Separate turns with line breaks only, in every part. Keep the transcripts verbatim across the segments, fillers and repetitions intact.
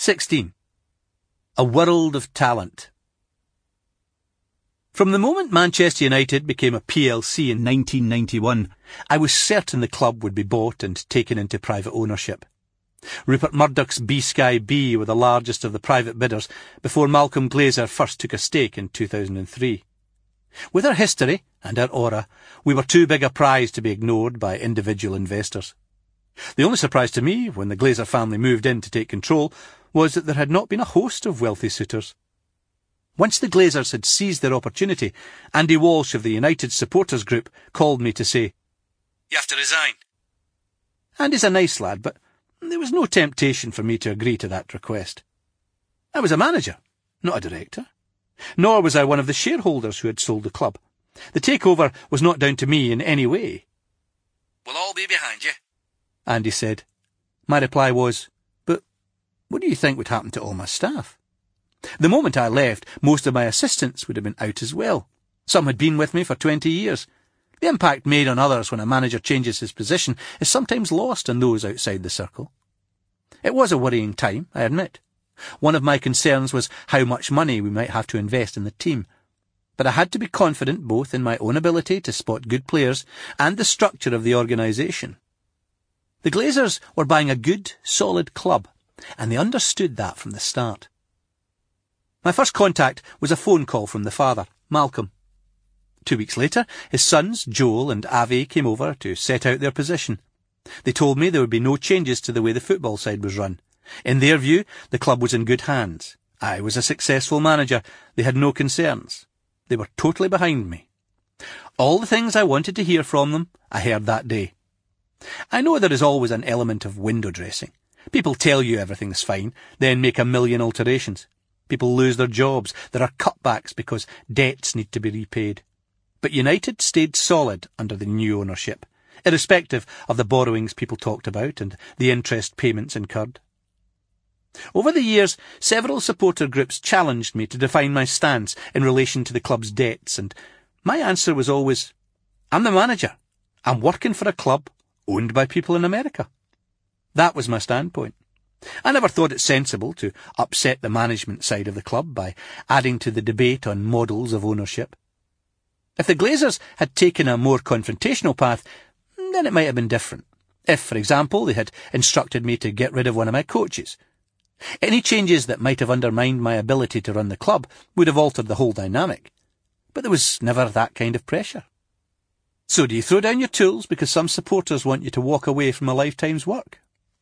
sixteen. A world of talent. From the moment Manchester United became a P L C in nineteen ninety-one, I was certain the club would be bought and taken into private ownership. Rupert Murdoch's B-Sky B were the largest of the private bidders before Malcolm Glazer first took a stake in two thousand three. With our history and our aura, we were too big a prize to be ignored by individual investors. The only surprise to me, when the Glazer family moved in to take control, was that there had not been a host of wealthy suitors. Once the Glazers had seized their opportunity, Andy Walsh of the United Supporters Group called me to say, "You have to resign." Andy's a nice lad, but there was no temptation for me to agree to that request. I was a manager, not a director. Nor was I one of the shareholders who had sold the club. The takeover was not down to me in any way. "We'll all be behind you," Andy said. My reply was, "But what do you think would happen to all my staff?" The moment I left, most of my assistants would have been out as well. Some had been with me for twenty years. The impact made on others when a manager changes his position is sometimes lost on those outside the circle. It was a worrying time, I admit. One of my concerns was how much money we might have to invest in the team. But I had to be confident both in my own ability to spot good players and the structure of the organisation. The Glazers were buying a good, solid club, and they understood that from the start. My first contact was a phone call from the father, Malcolm. Two weeks later, his sons, Joel and Avi, came over to set out their position. They told me there would be no changes to the way the football side was run. In their view, the club was in good hands. I was a successful manager. They had no concerns. They were totally behind me. All the things I wanted to hear from them, I heard that day. I know there is always an element of window dressing. People tell you everything's fine, then make a million alterations. People lose their jobs. There are cutbacks because debts need to be repaid. But United stayed solid under the new ownership, irrespective of the borrowings people talked about and the interest payments incurred. Over the years, several supporter groups challenged me to define my stance in relation to the club's debts, and my answer was always, "I'm the manager. I'm working for a club owned by people in America." That was my standpoint. I never thought it sensible to upset the management side of the club by adding to the debate on models of ownership. If the Glazers had taken a more confrontational path, then it might have been different. If, for example, they had instructed me to get rid of one of my coaches. Any changes that might have undermined my ability to run the club would have altered the whole dynamic. But there was never that kind of pressure. So do you throw down your tools because some supporters want you to walk away from a lifetime's work?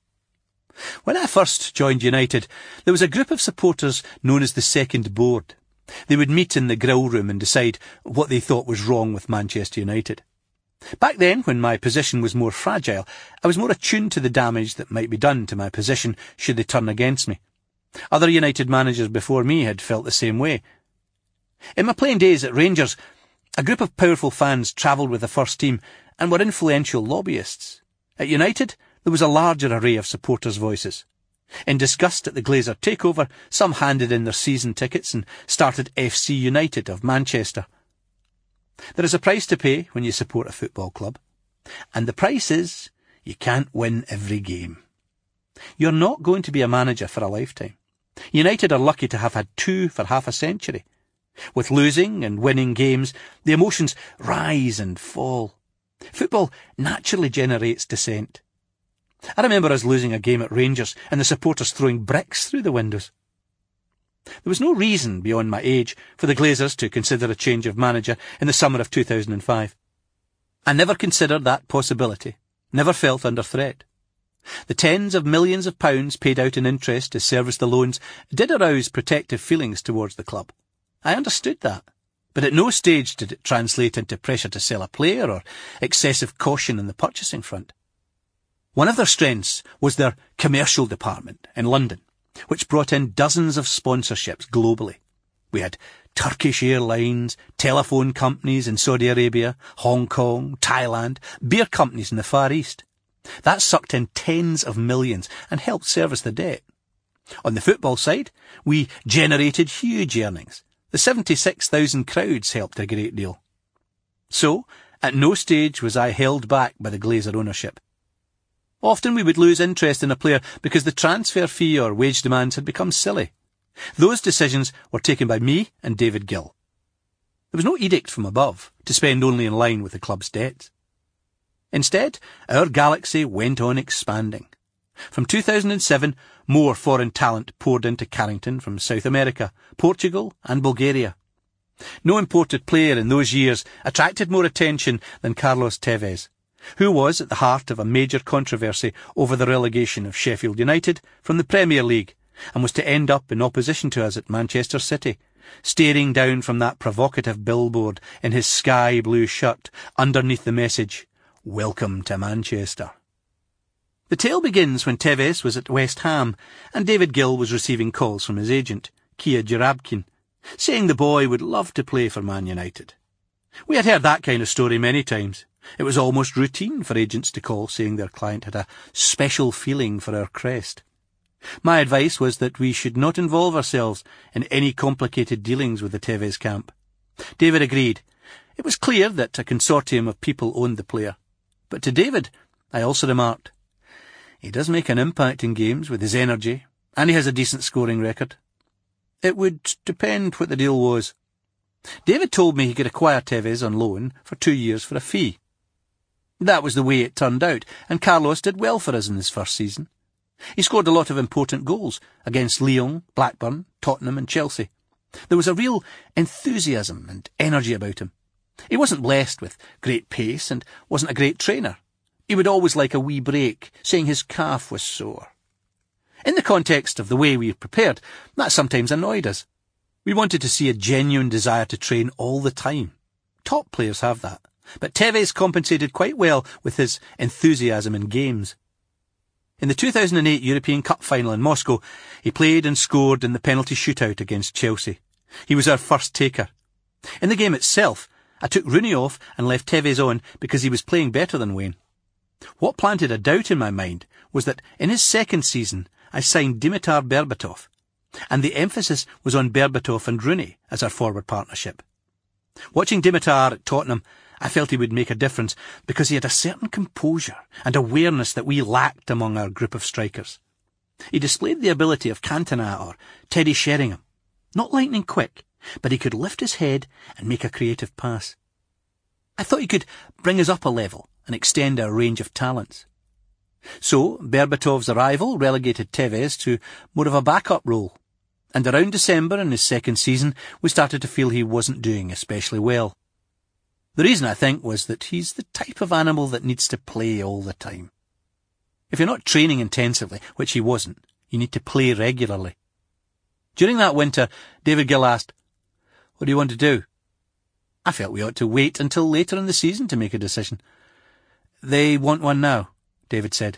When I first joined United, there was a group of supporters known as the Second Board. They would meet in the grill room and decide what they thought was wrong with Manchester United. Back then, when my position was more fragile, I was more attuned to the damage that might be done to my position should they turn against me. Other United managers before me had felt the same way. In my playing days at Rangers, a group of powerful fans travelled with the first team and were influential lobbyists. At United, there was a larger array of supporters' voices. In disgust at the Glazer takeover, some handed in their season tickets and started F C United of Manchester. There is a price to pay when you support a football club, and the price is you can't win every game. You're not going to be a manager for a lifetime. United are lucky to have had two for half a century. With losing and winning games, the emotions rise and fall. Football naturally generates dissent. I remember us losing a game at Rangers and the supporters throwing bricks through the windows. There was no reason beyond my age for the Glazers to consider a change of manager in the summer of two thousand five. I never considered that possibility, never felt under threat. The tens of millions of pounds paid out in interest to service the loans did arouse protective feelings towards the club. I understood that, but at no stage did it translate into pressure to sell a player or excessive caution on the purchasing front. One of their strengths was their commercial department in London, which brought in dozens of sponsorships globally. We had Turkish Airlines, telephone companies in Saudi Arabia, Hong Kong, Thailand, beer companies in the Far East. That sucked in tens of millions and helped service the debt. On the football side, we generated huge earnings. The seventy-six thousand crowds helped a great deal. So, at no stage was I held back by the Glazer ownership. Often we would lose interest in a player because the transfer fee or wage demands had become silly. Those decisions were taken by me and David Gill. There was no edict from above to spend only in line with the club's debts. Instead, our galaxy went on expanding. From two thousand seven, more foreign talent poured into Carrington from South America, Portugal and Bulgaria. No imported player in those years attracted more attention than Carlos Tevez, who was at the heart of a major controversy over the relegation of Sheffield United from the Premier League, and was to end up in opposition to us at Manchester City, staring down from that provocative billboard in his sky blue shirt underneath the message, "Welcome to Manchester." The tale begins when Tevez was at West Ham and David Gill was receiving calls from his agent, Kia Joorabchian, saying the boy would love to play for Man United. We had heard that kind of story many times. It was almost routine for agents to call saying their client had a special feeling for our crest. My advice was that we should not involve ourselves in any complicated dealings with the Tevez camp. David agreed. It was clear that a consortium of people owned the player. But to David, I also remarked, "He does make an impact in games with his energy, and he has a decent scoring record." It would depend what the deal was. David told me he could acquire Tevez on loan for two years for a fee. That was the way it turned out, and Carlos did well for us in his first season. He scored a lot of important goals against Lyon, Blackburn, Tottenham and Chelsea. There was a real enthusiasm and energy about him. He wasn't blessed with great pace and wasn't a great trainer. He would always like a wee break, saying his calf was sore. In the context of the way we prepared, that sometimes annoyed us. We wanted to see a genuine desire to train all the time. Top players have that, but Tevez compensated quite well with his enthusiasm in games. In the two thousand eight European Cup final in Moscow, he played and scored in the penalty shootout against Chelsea. He was our first taker. In the game itself, I took Rooney off and left Tevez on because he was playing better than Wayne. What planted a doubt in my mind was that in his second season I signed Dimitar Berbatov, and the emphasis was on Berbatov and Rooney as our forward partnership. Watching Dimitar at Tottenham, I felt he would make a difference because he had a certain composure and awareness that we lacked among our group of strikers. He displayed the ability of Cantona or Teddy Sheringham. Not lightning quick, but he could lift his head and make a creative pass. I thought he could bring us up a level and extend our range of talents. So, Berbatov's arrival relegated Tevez to more of a backup role, and around December in his second season we started to feel he wasn't doing especially well. The reason, I think, was that he's the type of animal that needs to play all the time. If you're not training intensively, which he wasn't, you need to play regularly. During that winter, David Gill asked, "What do you want to do?" I felt we ought to wait until later in the season to make a decision. "They want one now," David said.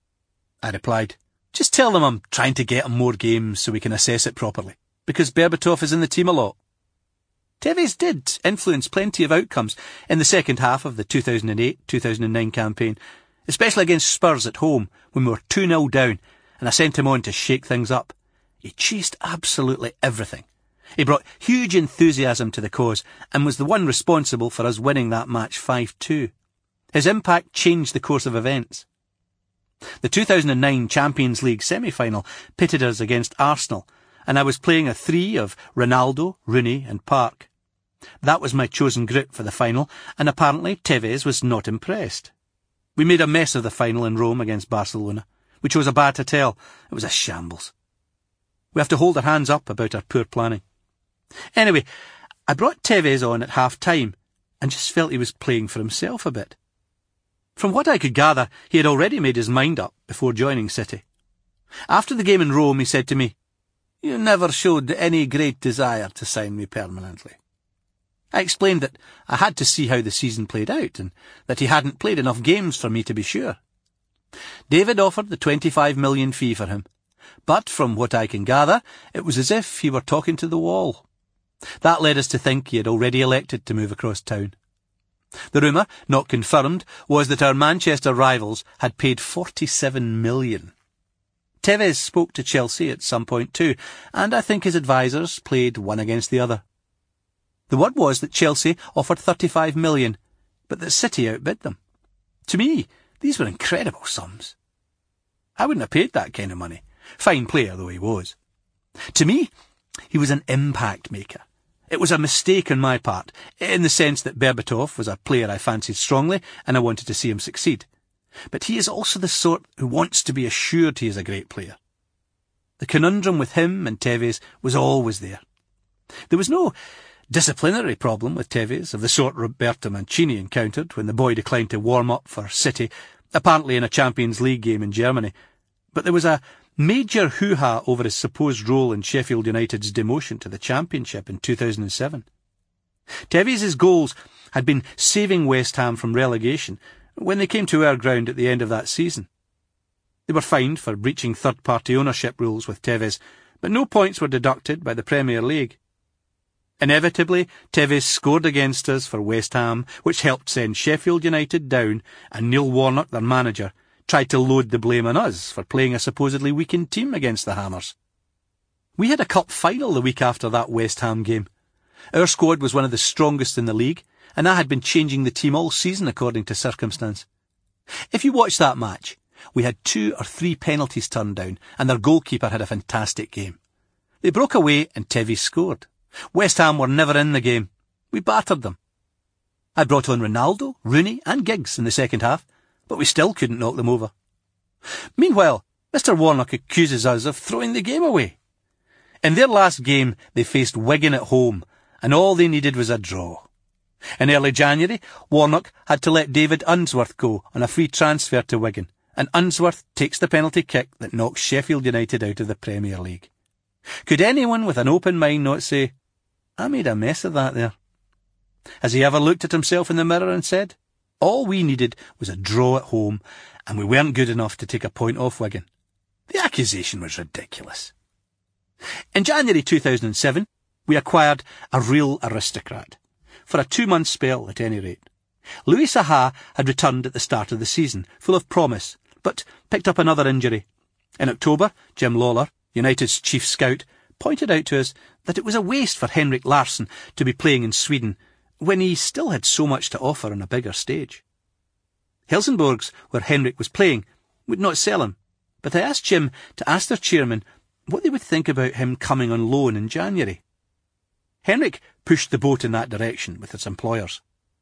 I replied, "Just tell them I'm trying to get them more games so we can assess it properly, because Berbatov is in the team a lot." Tevez did influence plenty of outcomes in the second half of the two thousand eight two thousand nine campaign, especially against Spurs at home when we were two nil down and I sent him on to shake things up. He chased absolutely everything. He brought huge enthusiasm to the cause and was the one responsible for us winning that match five two. His impact changed the course of events. The two thousand nine Champions League semi-final pitted us against Arsenal, and I was playing a three of Ronaldo, Rooney and Park. That was my chosen group for the final, and apparently Tevez was not impressed. We made a mess of the final in Rome against Barcelona. We chose a bad hotel. It was a shambles. We have to hold our hands up about our poor planning. Anyway, I brought Tevez on at half-time and just felt he was playing for himself a bit. From what I could gather, he had already made his mind up before joining City. After the game in Rome, he said to me, "You never showed any great desire to sign me permanently." I explained that I had to see how the season played out and that he hadn't played enough games for me to be sure. David offered the twenty-five million fee for him, but from what I can gather, it was as if he were talking to the wall. That led us to think he had already elected to move across town. The rumour, not confirmed, was that our Manchester rivals had paid forty-seven million. Tevez spoke to Chelsea at some point too, and I think his advisers played one against the other. The word was that Chelsea offered thirty-five million, but that City outbid them. To me, these were incredible sums. I wouldn't have paid that kind of money, fine player though he was. To me, he was an impact maker. It was a mistake on my part, in the sense that Berbatov was a player I fancied strongly and I wanted to see him succeed. But he is also the sort who wants to be assured he is a great player. The conundrum with him and Tevez was always there. There was no disciplinary problem with Tevez, of the sort Roberto Mancini encountered when the boy declined to warm up for City, apparently in a Champions League game in Germany. But there was a major hoo-ha over his supposed role in Sheffield United's demotion to the Championship in two thousand seven. Tevez's goals had been saving West Ham from relegation when they came to our ground at the end of that season. They were fined for breaching third-party ownership rules with Tevez, but no points were deducted by the Premier League. Inevitably, Tevez scored against us for West Ham, which helped send Sheffield United down, and Neil Warnock, their manager, tried to load the blame on us for playing a supposedly weakened team against the Hammers. We had a cup final the week after that West Ham game. Our squad was one of the strongest in the league, and I had been changing the team all season according to circumstance. If you watch that match, we had two or three penalties turned down, and their goalkeeper had a fantastic game. They broke away and Tevez scored. West Ham were never in the game. We battered them. I brought on Ronaldo, Rooney and Giggs in the second half, but we still couldn't knock them over. Meanwhile, Mister Warnock accuses us of throwing the game away. In their last game, they faced Wigan at home, and all they needed was a draw. In early January, Warnock had to let David Unsworth go on a free transfer to Wigan, and Unsworth takes the penalty kick that knocks Sheffield United out of the Premier League. Could anyone with an open mind not say, I made a mess of that there? Has he ever looked at himself in the mirror and said, all we needed was a draw at home, and we weren't good enough to take a point off Wigan? The accusation was ridiculous. In January two thousand seven, we acquired a real aristocrat, for a two-month spell at any rate. Louis Saha had returned at the start of the season, full of promise, but picked up another injury. In October, Jim Lawler, United's chief scout, pointed out to us that it was a waste for Henrik Larsson to be playing in Sweden when he still had so much to offer on a bigger stage. Helsingborgs, where Henrik was playing, would not sell him, but I asked Jim to ask their chairman what they would think about him coming on loan in January. Henrik pushed the boat in that direction with its employers.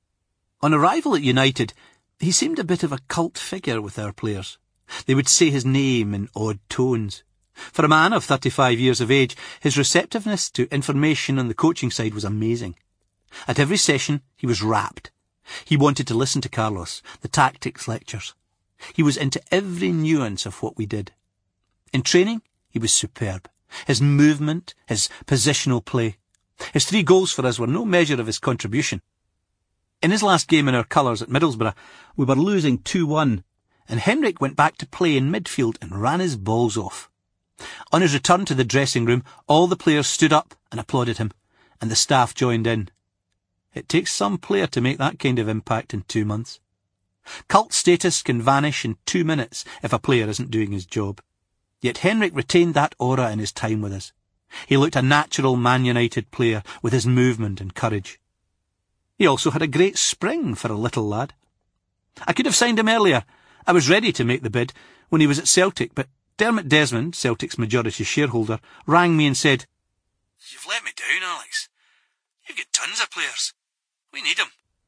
On arrival at United, he seemed a bit of a cult figure with our players. They would say his name in odd tones. For a man of thirty-five years of age, his receptiveness to information on the coaching side was amazing. At every session, he was rapt. He wanted to listen to Carlos, the tactics lectures. He was into every nuance of what we did. In training, he was superb. His movement, his positional play. His three goals for us were no measure of his contribution. In his last game in our colours at Middlesbrough, we were losing two one, and Henrik went back to play in midfield and ran his balls off. On his return to the dressing room, all the players stood up and applauded him, and the staff joined in. It takes some player to make that kind of impact in two months. Cult status can vanish in two minutes if a player isn't doing his job. Yet Henrik retained that aura in his time with us. He looked a natural Man United player with his movement and courage. He also had a great spring for a little lad. I could have signed him earlier. I was ready to make the bid when he was at Celtic, but Dermot Desmond, Celtic's majority shareholder, rang me and said, You've let me down, Alex. You've got tons of players. We need them.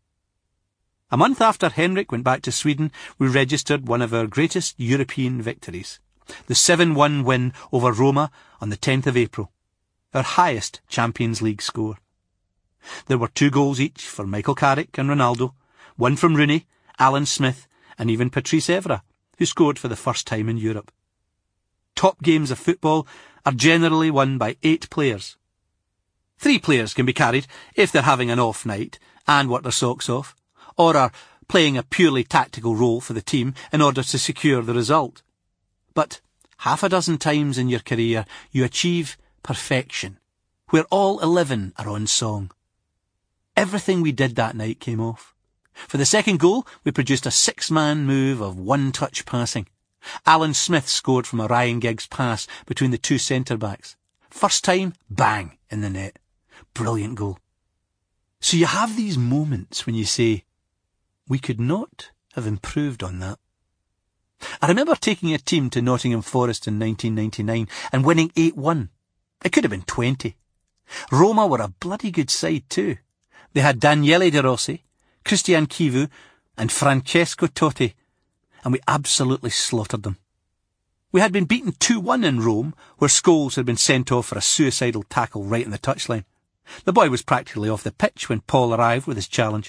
A month after Henrik went back to Sweden, we registered one of our greatest European victories. The seven one win over Roma on the tenth of April. Our highest Champions League score. There were two goals each for Michael Carrick and Ronaldo, one from Rooney, Alan Smith, and even Patrice Evra, who scored for the first time in Europe. Top games of football are generally won by eight players. Three players can be carried if they're having an off night and work their socks off, or are playing a purely tactical role for the team in order to secure the result. But half a dozen times in your career you achieve perfection, where all eleven are on song. Everything we did that night came off. For the second goal, we produced a six-man move of one-touch passing. Alan Smith scored from a Ryan Giggs pass between the two centre-backs. First time, bang, in the net. Brilliant goal. So you have these moments when you say, we could not have improved on that. I remember taking a team to Nottingham Forest in nineteen ninety-nine and winning eight one. It could have been twenty. Roma were a bloody good side too. They had Daniele De Rossi, Christian Chivu and Francesco Totti, and we absolutely slaughtered them. We had been beaten two one in Rome, where Scholes had been sent off for a suicidal tackle right in the touchline. The boy was practically off the pitch when Paul arrived with his challenge.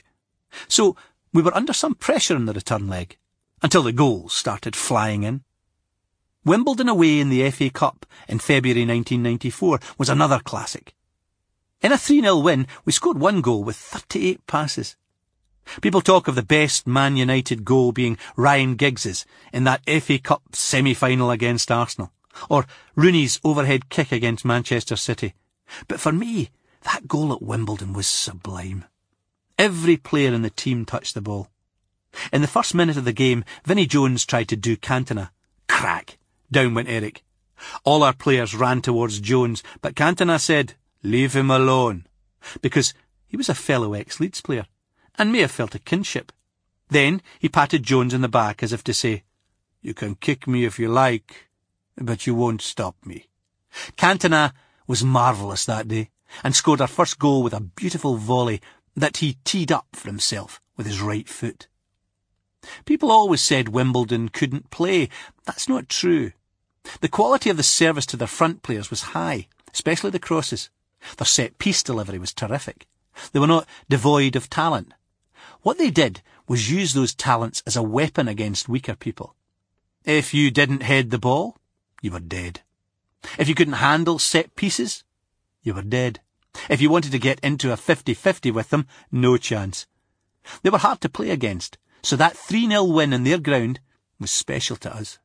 So we were under some pressure in the return leg, until the goals started flying in. Wimbledon away in the F A Cup in February nineteen ninety-four was another classic. In a three nil win, we scored one goal with thirty-eight passes. People talk of the best Man United goal being Ryan Giggs's in that F A Cup semi-final against Arsenal, or Rooney's overhead kick against Manchester City. But for me, that goal at Wimbledon was sublime. Every player in the team touched the ball. In the first minute of the game, Vinnie Jones tried to do Cantona. Crack! Down went Eric. All our players ran towards Jones, but Cantona said, "Leave him alone," because he was a fellow ex-Leeds player, and may have felt a kinship. Then he patted Jones on the back as if to say, "You can kick me if you like, but you won't stop me." Cantona was marvellous that day, and scored our first goal with a beautiful volley that he teed up for himself with his right foot. People always said Wimbledon couldn't play. That's not true. The quality of the service to their front players was high, especially the crosses. Their set-piece delivery was terrific. They were not devoid of talent. What they did was use those talents as a weapon against weaker people. If you didn't head the ball, you were dead. If you couldn't handle set-pieces, you were dead. If you wanted to get into a fifty-fifty with them, no chance. They were hard to play against, so that three nil win in their ground was special to us.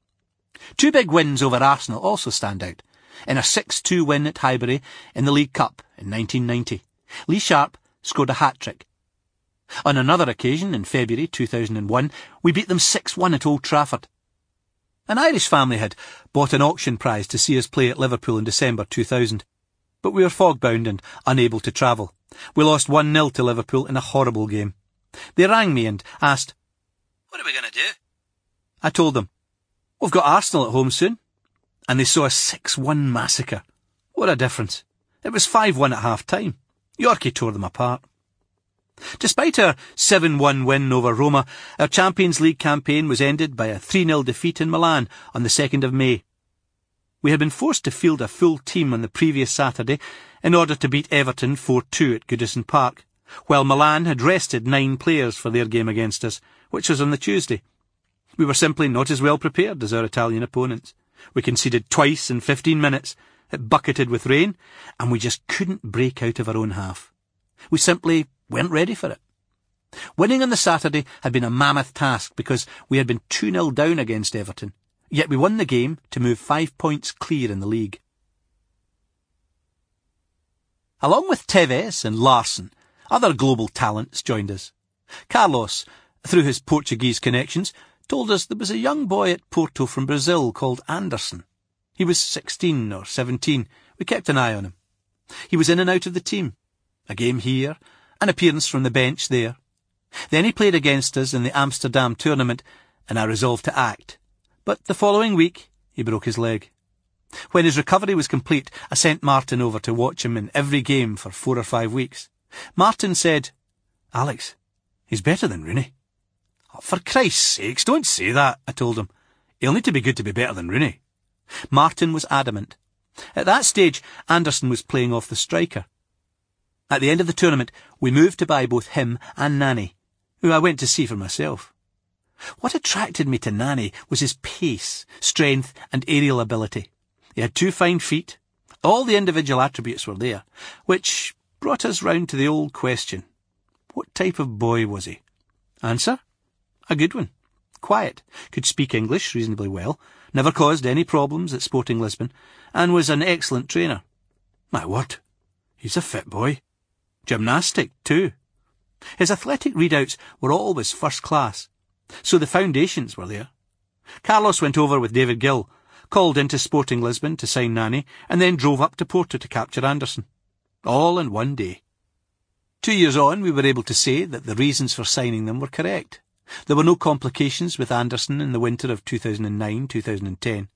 Two big wins over Arsenal also stand out. In a six two win at Highbury in the League Cup in nineteen ninety, Lee Sharp scored a hat-trick. On another occasion, in February two thousand one, we beat them six one at Old Trafford. An Irish family had bought an auction prize to see us play at Liverpool in December two thousand, but we were fog-bound and unable to travel. We lost one nil to Liverpool in a horrible game. They rang me and asked, "What are we going to do?" I told them, "We've got Arsenal at home soon." And they saw a six one massacre. What a difference. It was five one at half-time. Yorkie tore them apart. Despite our seven one win over Roma, our Champions League campaign was ended by a three nil defeat in Milan on the second of May. We had been forced to field a full team on the previous Saturday in order to beat Everton four two at Goodison Park, while Milan had rested nine players for their game against us, which was on the Tuesday. We were simply not as well prepared as our Italian opponents. We conceded twice in fifteen minutes, it bucketed with rain, and we just couldn't break out of our own half. We simply weren't ready for it. Winning on the Saturday had been a mammoth task because we had been two nil down against Everton, yet we won the game to move five points clear in the league. Along with Tevez and Larsson, other global talents joined us. Carlos, through his Portuguese connections, told us there was a young boy at Porto from Brazil called Anderson. He was sixteen or seventeen. We kept an eye on him. He was in and out of the team. A game here, an appearance from the bench there. Then he played against us in the Amsterdam tournament, and I resolved to act. But the following week, he broke his leg. When his recovery was complete, I sent Martin over to watch him in every game for four or five weeks. Martin said, "Alex, he's better than Rooney." "Oh, for Christ's sakes, don't say that," I told him. "He'll need to be good to be better than Rooney." Martin was adamant. At that stage, Anderson was playing off the striker. At the end of the tournament, we moved to buy both him and Nani, who I went to see for myself. What attracted me to Nani was his pace, strength and aerial ability. He had two fine feet. All the individual attributes were there, which brought us round to the old question. What type of boy was he? Answer? A good one. Quiet, could speak English reasonably well, never caused any problems at Sporting Lisbon, and was an excellent trainer. My word, he's a fit boy. Gymnastic, too. His athletic readouts were always first class, so the foundations were there. Carlos went over with David Gill, called into Sporting Lisbon to sign Nani, and then drove up to Porto to capture Anderson. All in one day. Two years on, we were able to say that the reasons for signing them were correct. There were no complications with Anderson in the winter of two thousand nine two thousand ten.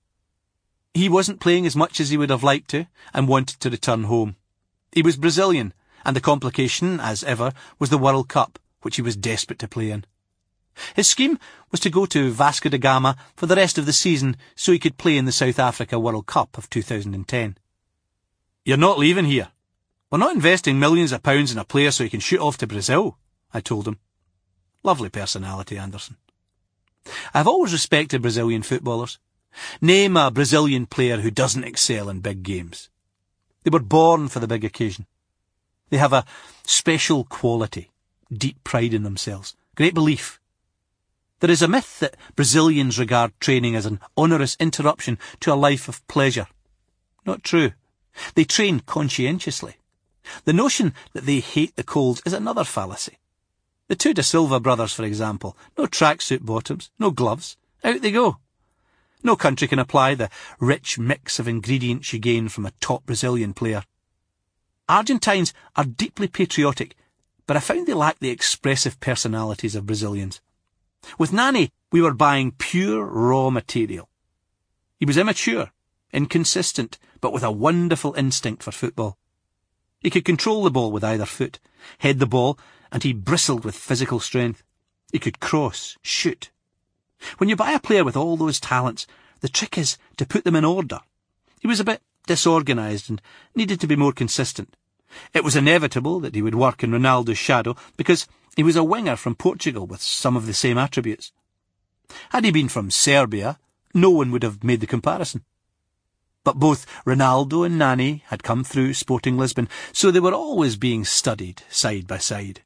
He wasn't playing as much as he would have liked to and wanted to return home. He was Brazilian, and the complication, as ever, was the World Cup, which he was desperate to play in. His scheme was to go to Vasco da Gama for the rest of the season so he could play in the South Africa World Cup of two thousand ten. "You're not leaving here. We're not investing millions of pounds in a player so he can shoot off to Brazil," I told him. Lovely personality, Anderson. I've always respected Brazilian footballers. Name a Brazilian player who doesn't excel in big games. They were born for the big occasion. They have a special quality, deep pride in themselves, great belief. There is a myth that Brazilians regard training as an onerous interruption to a life of pleasure. Not true. They train conscientiously. The notion that they hate the cold is another fallacy. The two Da Silva brothers, for example, no tracksuit bottoms, no gloves. Out they go. No country can apply the rich mix of ingredients you gain from a top Brazilian player. Argentines are deeply patriotic, but I found they lack the expressive personalities of Brazilians. With Nani, we were buying pure raw material. He was immature, inconsistent, but with a wonderful instinct for football. He could control the ball with either foot, head the ball, and he bristled with physical strength. He could cross, shoot. When you buy a player with all those talents, the trick is to put them in order. He was a bit disorganised and needed to be more consistent. It was inevitable that he would work in Ronaldo's shadow because he was a winger from Portugal with some of the same attributes. Had he been from Serbia, no one would have made the comparison. But both Ronaldo and Nani had come through Sporting Lisbon, so they were always being studied side by side.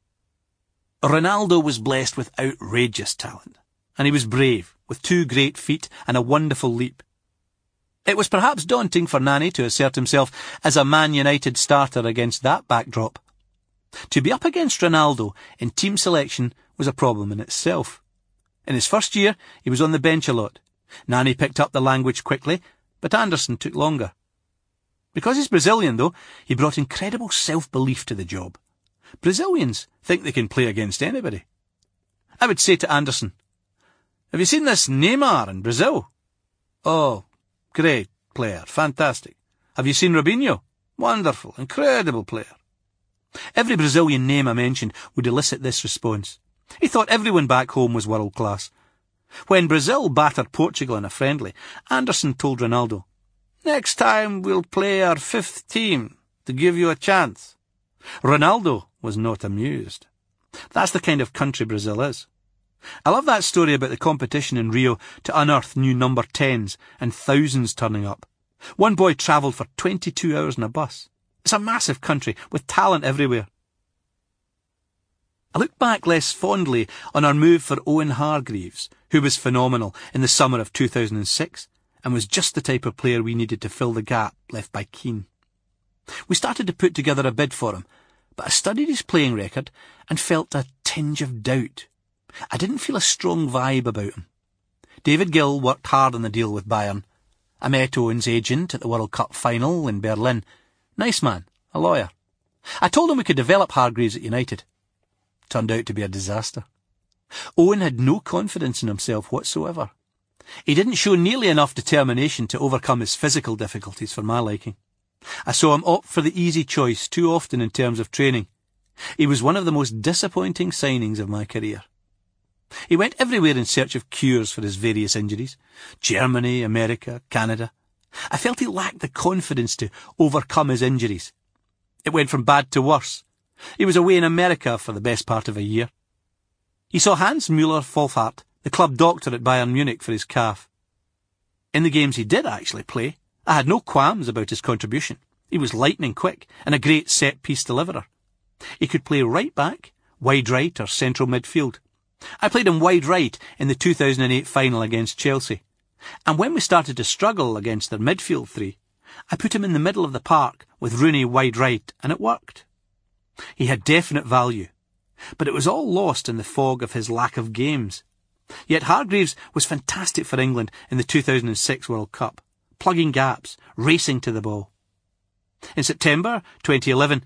Ronaldo was blessed with outrageous talent, and he was brave, with two great feet and a wonderful leap. It was perhaps daunting for Nani to assert himself as a Man United starter against that backdrop. To be up against Ronaldo in team selection was a problem in itself. In his first year, he was on the bench a lot. Nani picked up the language quickly, but Anderson took longer. Because he's Brazilian, though, he brought incredible self-belief to the job. Brazilians think they can play against anybody. I would say to Anderson, "Have you seen this Neymar in Brazil? Oh, great player, fantastic. Have you seen Robinho? Wonderful, incredible player." Every Brazilian name I mentioned would elicit this response. He thought everyone back home was world class. When Brazil battered Portugal in a friendly, Anderson told Ronaldo, "Next time we'll play our fifth team to give you a chance." Ronaldo was not amused. That's the kind of country Brazil is. I love that story about the competition in Rio to unearth new number tens and thousands turning up. One boy travelled for twenty-two hours in a bus. It's a massive country with talent everywhere. I look back less fondly on our move for Owen Hargreaves, who was phenomenal in the summer of two thousand six and was just the type of player we needed to fill the gap left by Keane. We started to put together a bid for him, but I studied his playing record and felt a tinge of doubt. I didn't feel a strong vibe about him. David Gill worked hard on the deal with Bayern. I met Owen's agent at the World Cup final in Berlin. Nice man, a lawyer. I told him we could develop Hargreaves at United. Turned out to be a disaster. Owen had no confidence in himself whatsoever. He didn't show nearly enough determination to overcome his physical difficulties for my liking. I saw him opt for the easy choice too often in terms of training. He was one of the most disappointing signings of my career. He went everywhere in search of cures for his various injuries. Germany, America, Canada. I felt he lacked the confidence to overcome his injuries. It went from bad to worse. He was away in America for the best part of a year. He saw Hans Müller-Volhard, the club doctor at Bayern Munich, for his calf. In the games he did actually play, I had no qualms about his contribution. He was lightning quick and a great set-piece deliverer. He could play right back, wide right or central midfield. I played him wide right in the two thousand eight final against Chelsea. And when we started to struggle against their midfield three, I put him in the middle of the park with Rooney wide right, and it worked. He had definite value, but it was all lost in the fog of his lack of games. Yet Hargreaves was fantastic for England in the two thousand six World Cup, plugging gaps, racing to the ball. In September twenty eleven,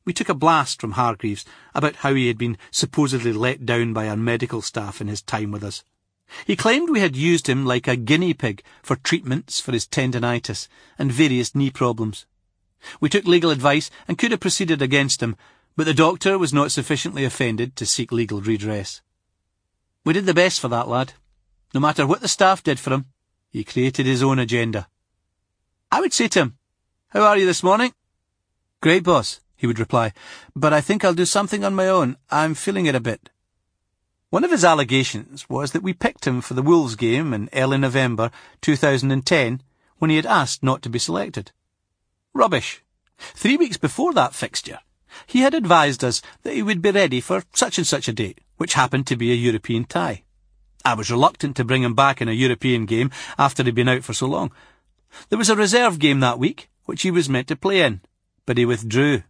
We took a blast from Hargreaves about how he had been supposedly let down by our medical staff in his time with us. He claimed we had used him like a guinea pig for treatments for his tendinitis and various knee problems. We took legal advice and could have proceeded against him, but the doctor was not sufficiently offended to seek legal redress. We did the best for that lad. No matter what the staff did for him, he created his own agenda. I would say to him, "How are you this morning?" "Great, boss," he would reply, "but I think I'll do something on my own. I'm feeling it a bit." One of his allegations was that we picked him for the Wolves game in early November two thousand ten when he had asked not to be selected. Rubbish. Three weeks before that fixture, he had advised us that he would be ready for such and such a date, which happened to be a European tie. I was reluctant to bring him back in a European game after he'd been out for so long. There was a reserve game that week, which he was meant to play in, but he withdrew.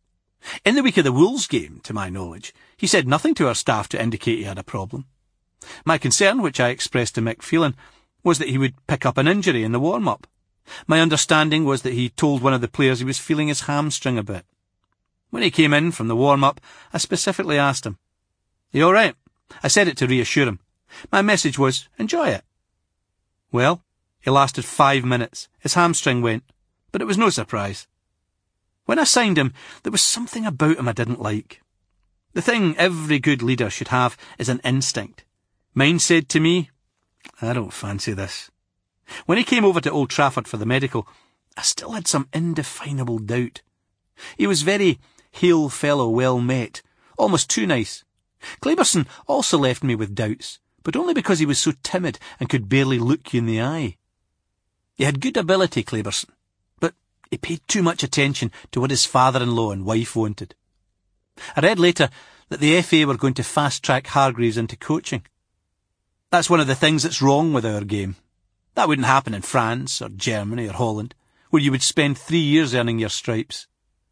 In the week of the Wolves game, to my knowledge, he said nothing to our staff to indicate he had a problem. My concern, which I expressed to Mick Phelan, was that he would pick up an injury in the warm-up. My understanding was that he told one of the players he was feeling his hamstring a bit. When he came in from the warm-up, I specifically asked him, "Are you all right?" I said it to reassure him. My message was, enjoy it. Well, he lasted five minutes. His hamstring went, but it was no surprise. When I signed him, there was something about him I didn't like. The thing every good leader should have is an instinct. Mine said to me, I don't fancy this. When he came over to Old Trafford for the medical, I still had some indefinable doubt. He was very hail fellow well met, almost too nice. Claberson also left me with doubts, but only because he was so timid and could barely look you in the eye. He had good ability, Claberson, but he paid too much attention to what his father-in-law and wife wanted. I read later that the F A were going to fast-track Hargreaves into coaching. That's one of the things that's wrong with our game. That wouldn't happen in France or Germany or Holland, where you would spend three years earning your stripes.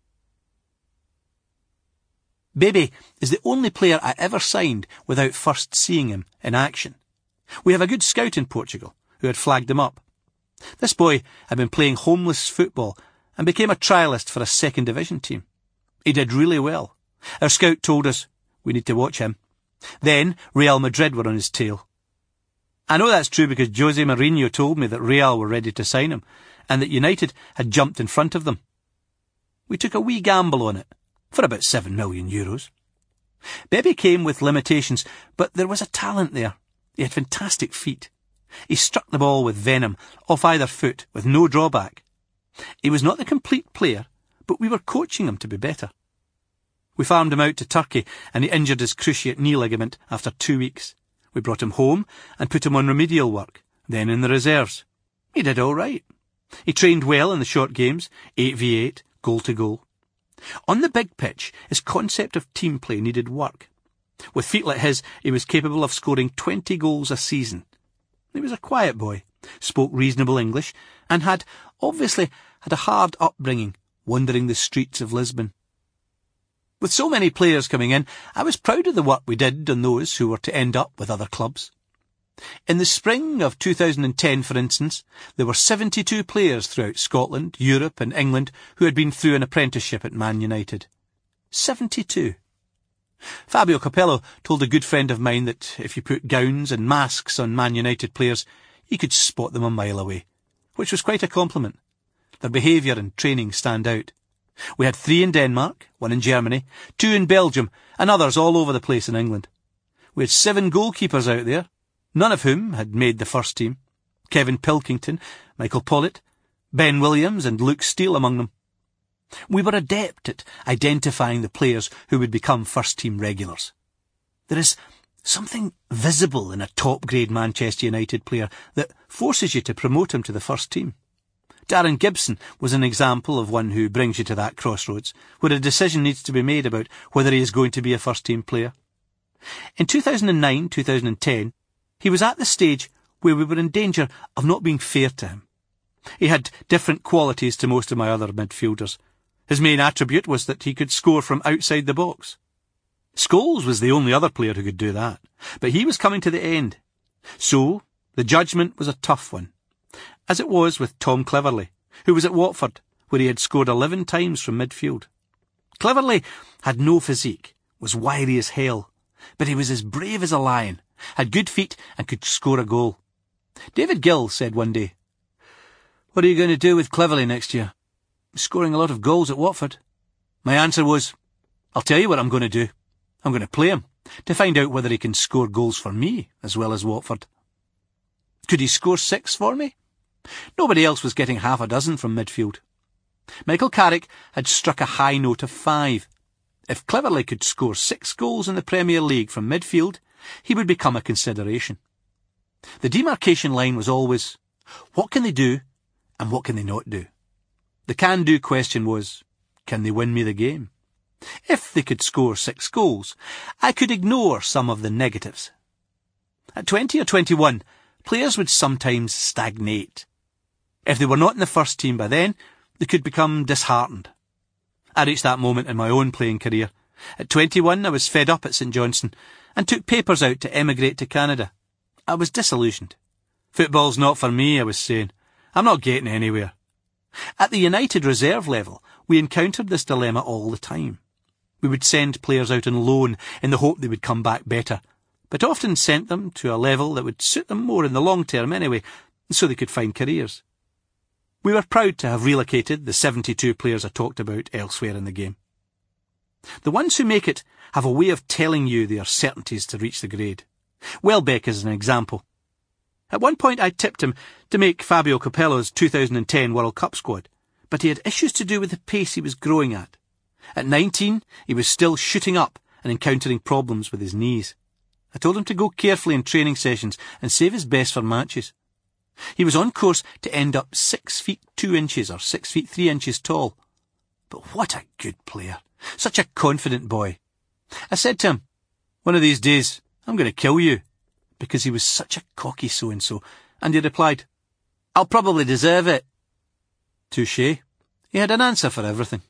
Baby is the only player I ever signed without first seeing him in action. We have a good scout in Portugal who had flagged him up. This boy had been playing homeless football and became a trialist for a second division team. He did really well. Our scout told us we need to watch him. Then Real Madrid were on his tail. I know that's true because Jose Mourinho told me that Real were ready to sign him and that United had jumped in front of them. We took a wee gamble on it for about seven million euros. Bebe came with limitations, but there was a talent there. He had fantastic feet. He struck the ball with venom, off either foot, with no drawback. He was not the complete player, but we were coaching him to be better. We farmed him out to Turkey, and he injured his cruciate knee ligament after two weeks. We brought him home and put him on remedial work, then in the reserves. He did all right. He trained well in the short games, eight v eight, goal to goal. On the big pitch, his concept of team play needed work. With feet like his, he was capable of scoring twenty goals a season. He was a quiet boy, spoke reasonable English, and had, obviously, had a hard upbringing, wandering the streets of Lisbon. With so many players coming in, I was proud of the work we did on those who were to end up with other clubs. In the spring of two thousand ten, for instance, there were seventy-two players throughout Scotland, Europe and England who had been through an apprenticeship at Man United. seventy-two. Fabio Capello told a good friend of mine that if you put gowns and masks on Man United players, he could spot them a mile away, which was quite a compliment. Their behaviour and training stand out. We had three in Denmark, one in Germany, two in Belgium, and others all over the place in England. We had seven goalkeepers out there, none of whom had made the first team. Kevin Pilkington, Michael Pollitt, Ben Williams and Luke Steele among them. We were adept at identifying the players who would become first-team regulars. There is something visible in a top-grade Manchester United player that forces you to promote him to the first team. Darren Gibson was an example of one who brings you to that crossroads, where a decision needs to be made about whether he is going to be a first-team player. In two thousand nine two thousand ten, he was at the stage where we were in danger of not being fair to him. He had different qualities to most of my other midfielders. His main attribute was that he could score from outside the box. Scholes was the only other player who could do that, but he was coming to the end. So, the judgment was a tough one, as it was with Tom Cleverley, who was at Watford, where he had scored eleven times from midfield. Cleverley had no physique, was wiry as hell, but he was as brave as a lion, had good feet and could score a goal. David Gill said one day, "What are you going to do with Cleverley next year?" "He's scoring a lot of goals at Watford." My answer was, "I'll tell you what I'm going to do. I'm going to play him, to find out whether he can score goals for me as well as Watford." Could he score six for me? Nobody else was getting half a dozen from midfield. Michael Carrick had struck a high note of five. If Cleverley could score six goals in the Premier League from midfield, he would become a consideration. The demarcation line was always, what can they do and what can they not do? The can-do question was, can they win me the game? If they could score six goals, I could ignore some of the negatives. At twenty or twenty-one, players would sometimes stagnate. If they were not in the first team by then, they could become disheartened. I reached that moment in my own playing career. At twenty-one, I was fed up at St Johnstone and took papers out to emigrate to Canada. I was disillusioned. Football's not for me, I was saying. I'm not getting anywhere. At the United reserve level, we encountered this dilemma all the time. We would send players out on loan in the hope they would come back better, but often sent them to a level that would suit them more in the long term anyway, so they could find careers. We were proud to have relocated the seventy-two players I talked about elsewhere in the game. The ones who make it have a way of telling you their certainties to reach the grade. Welbeck is an example. At one point I tipped him to make Fabio Capello's two thousand ten World Cup squad, but he had issues to do with the pace he was growing at. At nineteen, he was still shooting up and encountering problems with his knees. I told him to go carefully in training sessions and save his best for matches. He was on course to end up six feet two inches or six feet three inches tall. But what a good player. Such a confident boy. I said to him, "One of these days, I'm going to kill you," because he was such a cocky so-and-so, and he replied, "I'll probably deserve it." Touché. He had an answer for everything.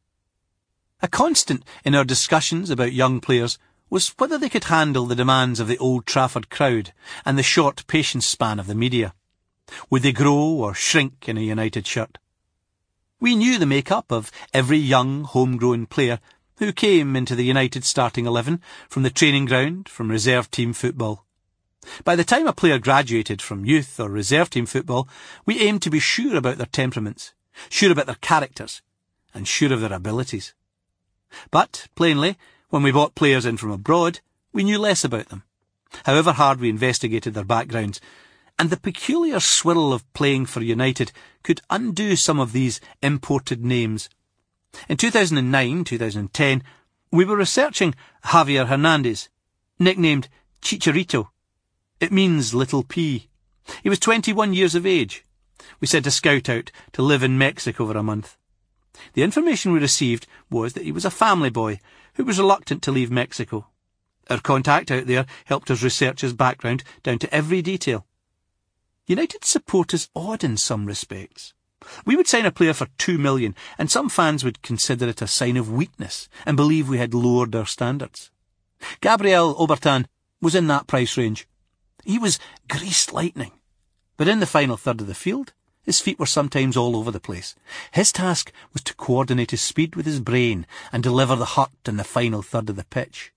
A constant in our discussions about young players was whether they could handle the demands of the Old Trafford crowd and the short patience span of the media. Would they grow or shrink in a United shirt? We knew the make-up of every young, homegrown player who came into the United starting eleven from the training ground, from reserve team football. By the time a player graduated from youth or reserve team football, we aimed to be sure about their temperaments, sure about their characters, and sure of their abilities. But, plainly, when we bought players in from abroad, we knew less about them, however hard we investigated their backgrounds, and the peculiar swirl of playing for United could undo some of these imported names. In two thousand nine two thousand ten, we were researching Javier Hernandez, nicknamed Chicharito. It means little pea. He was twenty-one years of age. We sent a scout out to live in Mexico for a month. The information we received was that he was a family boy who was reluctant to leave Mexico. Our contact out there helped us research his background down to every detail. United support is odd in some respects. We would sign a player for two million, and some fans would consider it a sign of weakness and believe we had lowered our standards. Gabriel Obertan was in that price range. He was greased lightning, but in the final third of the field, his feet were sometimes all over the place. His task was to coordinate his speed with his brain and deliver the hurt in the final third of the pitch.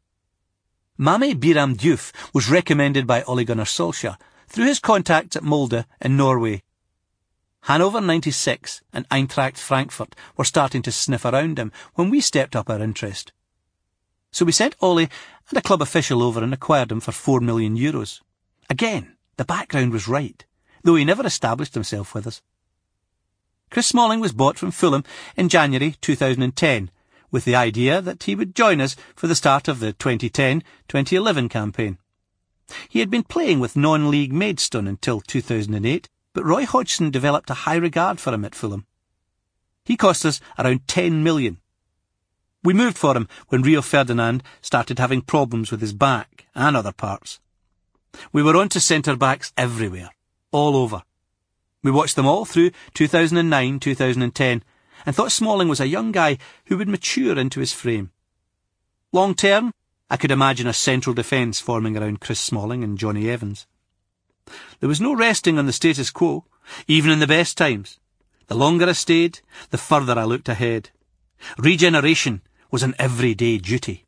Mame Biram Diouf was recommended by Ole Gunnar Solskjaer through his contacts at Molde in Norway. Hannover ninety-six and Eintracht Frankfurt were starting to sniff around him when we stepped up our interest. So we sent Ole and a club official over and acquired him for four million euros. Again, the background was right, though he never established himself with us. Chris Smalling was bought from Fulham in January two thousand ten, with the idea that he would join us for the start of the twenty ten twenty eleven campaign. He had been playing with non-league Maidstone until two thousand eight, but Roy Hodgson developed a high regard for him at Fulham. He cost us around ten million. We moved for him when Rio Ferdinand started having problems with his back and other parts. We were on to centre-backs everywhere, all over. We watched them all through two thousand nine two thousand ten and thought Smalling was a young guy who would mature into his frame. Long term, I could imagine a central defence forming around Chris Smalling and Johnny Evans. There was no resting on the status quo, even in the best times. The longer I stayed, the further I looked ahead. Regeneration was an everyday duty.